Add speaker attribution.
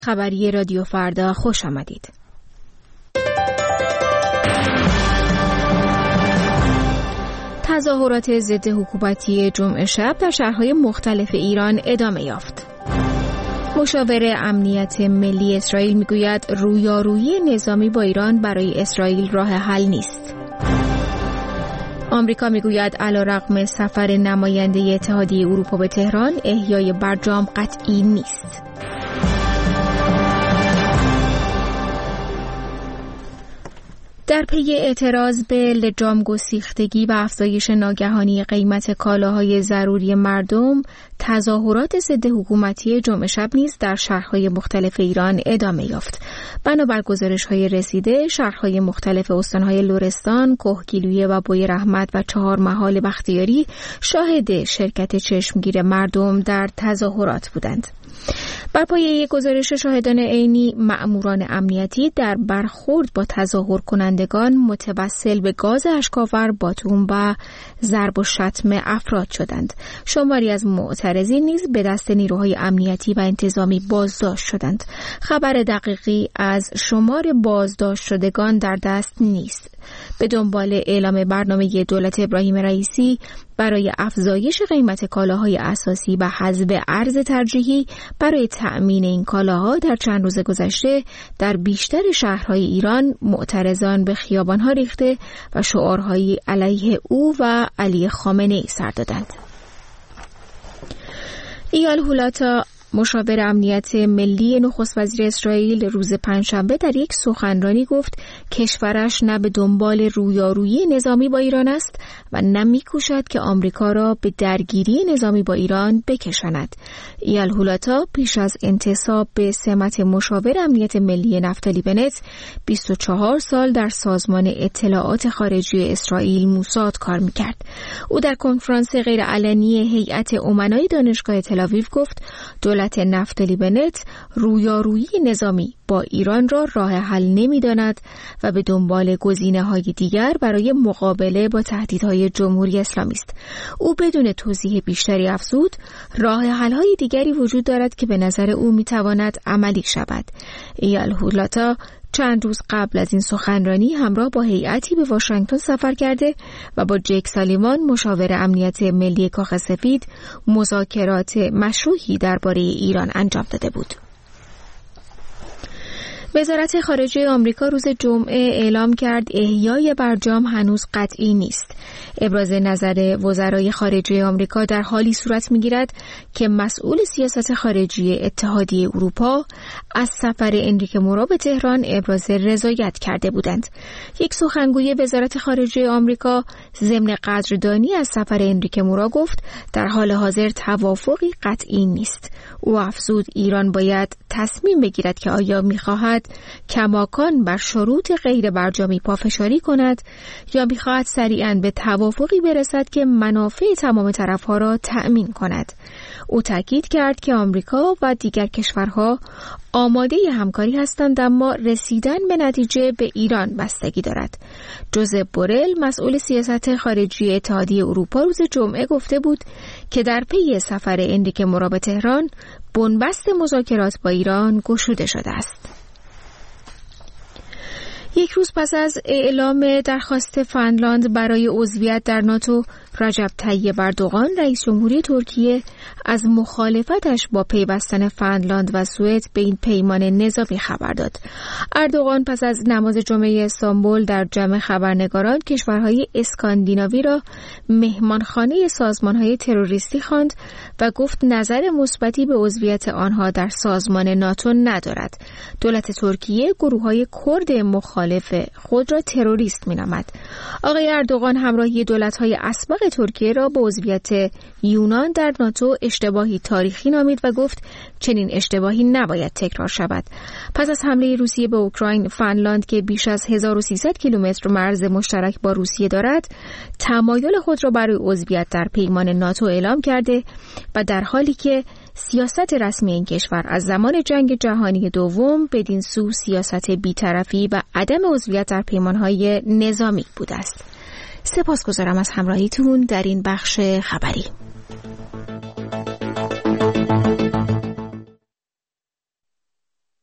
Speaker 1: خبری رادیو فردا خوش آمدید. تظاهرات ضد حکومتی جمعه شب در شهرهای مختلف ایران ادامه یافت. مشاور امنیت ملی اسرائیل میگوید رویارویی نظامی با ایران برای اسرائیل راه حل نیست. آمریکا میگوید علیرغم سفر نماینده اتحادیه اروپا به تهران، احیای برجام قطعی نیست. در پی اعتراض به لجام گسیختگی و افزایش ناگهانی قیمت کالاهای ضروری مردم، تظاهرات ضد حکومتی جمعه شب نیز در شهرهای مختلف ایران ادامه یافت. بنابر گزارش‌های رسیده، شهرهای مختلف استان‌های لرستان، کهگیلویه و بویراحمد و چهارمحال بختیاری شاهد شرکت چشمگیر مردم در تظاهرات بودند. بر پایه یک گزارش شاهدان عینی، مأموران امنیتی در برخورد با تظاهر کنندگان متوسل به گاز اشک‌آور، باتوم و ضرب و شتم افراد شدند. شماری از معترضین نیز به دست نیروهای امنیتی و انتظامی بازداشت شدند. خبر دقیقی از شمار بازداشت شدگان در دست نیست. به دنبال اعلام برنامه دولت ابراهیم رئیسی برای افزایش قیمت کالاهای اساسی و حذف ارز ترجیحی برای تأمین این کالاها در چند روز گذشته در بیشتر شهرهای ایران معترضان به خیابانها ریخته و شعارهایی علیه او و علی خامنه‌ای سر دادند. ایال هولاتا، مشاور امنیت ملی نخست وزیر اسرائیل، روز پنجشنبه در یک سخنرانی گفت کشورش نه به دنبال رویارویی نظامی با ایران است و نه می‌کوشد که آمریکا را به درگیری نظامی با ایران بکشاند. ایال هولاتا پیش از انتصاب به سمت مشاور امنیت ملی نفتالی بنت 24 سال در سازمان اطلاعات خارجی اسرائیل موساد کار می‌کرد. او در کنفرانس غیرعلنی هیئت امنای دانشگاه تل‌آویو گفت دولت نفتالی بنت رویارویی نظامی با ایران را راه حل نمی‌داند و به دنبال گزینه‌های دیگر برای مقابله با تهدیدهای جمهوری اسلامی است. او بدون توضیح بیشتری افزود راه حل‌های دیگری وجود دارد که به نظر او می‌تواند عملی شود. ایال هولاتا چند روز قبل از این سخنرانی همراه با هیئتی به واشنگتن سفر کرده و با جک سالیوان، مشاور امنیت ملی کاخ سفید، مذاکرات مشروحی درباره ایران انجام داده بود. وزارت خارجه آمریکا روز جمعه اعلام کرد احیای برجام هنوز قطعی نیست. ابراز نظر وزرای خارجه آمریکا در حالی صورت می‌گیرد که مسئول سیاست خارجی اتحادیه اروپا از سفر انریکه مورا به تهران ابراز رضایت کرده بودند. یک سخنگوی وزارت خارجه آمریکا ضمن قدردانی از سفر انریکه مورا گفت در حال حاضر توافقی قطعی نیست. او افزود ایران باید تصمیم بگیرد که آیا می‌خواهد کماکان بر شروط غیر برجامی پافشاری کند یا می‌خواهد سریعاً به توافقی برسد که منافع تمام طرف‌ها را تأمین کند. او تاکید کرد که آمریکا و دیگر کشورها آماده همکاری هستند، اما رسیدن به نتیجه به ایران بستگی دارد. جوزپ بورل، مسئول سیاست خارجی اتحادیه اروپا، روز جمعه گفته بود که در پی سفر انریکه مورا به تهران، بنبست مذاکرات با ایران گشوده شده است. یک روز پس از اعلام درخواست فنلاند برای عضویت در ناتو، رجب طیب اردوغان، رئیس جمهوری ترکیه، از مخالفتش با پیوستن فنلاند و سوئد به این پیمان نظامی خبر داد. اردوغان پس از نماز جمعه استانبول در جمع خبرنگاران کشورهای اسکاندیناوی را مهمانخانه سازمانهای تروریستی خواند و گفت نظر مثبتی به عضویت آنها در سازمان ناتو ندارد. دولت ترکیه گروه‌های کرد مخالف خود را تروریست می‌نامد. آقای اردوغان همراهی دولت‌های اسبق ترکیه را به عضویت یونان در ناتو اشتباهی تاریخی نامید و گفت چنین اشتباهی نباید تکرار شود. پس از حمله روسیه به اوکراین، فنلاند که بیش از 1300 کیلومتر مرز مشترک با روسیه دارد، تمایل خود را برای عضویت در پیمان ناتو اعلام کرده و در حالی که سیاست رسمی این کشور از زمان جنگ جهانی دوم بدین سو سیاست بی‌طرفی و عدم عضویت در پیمانهای نظامی بوده است. سپاسگزارم از همراهیتون در این بخش خبری.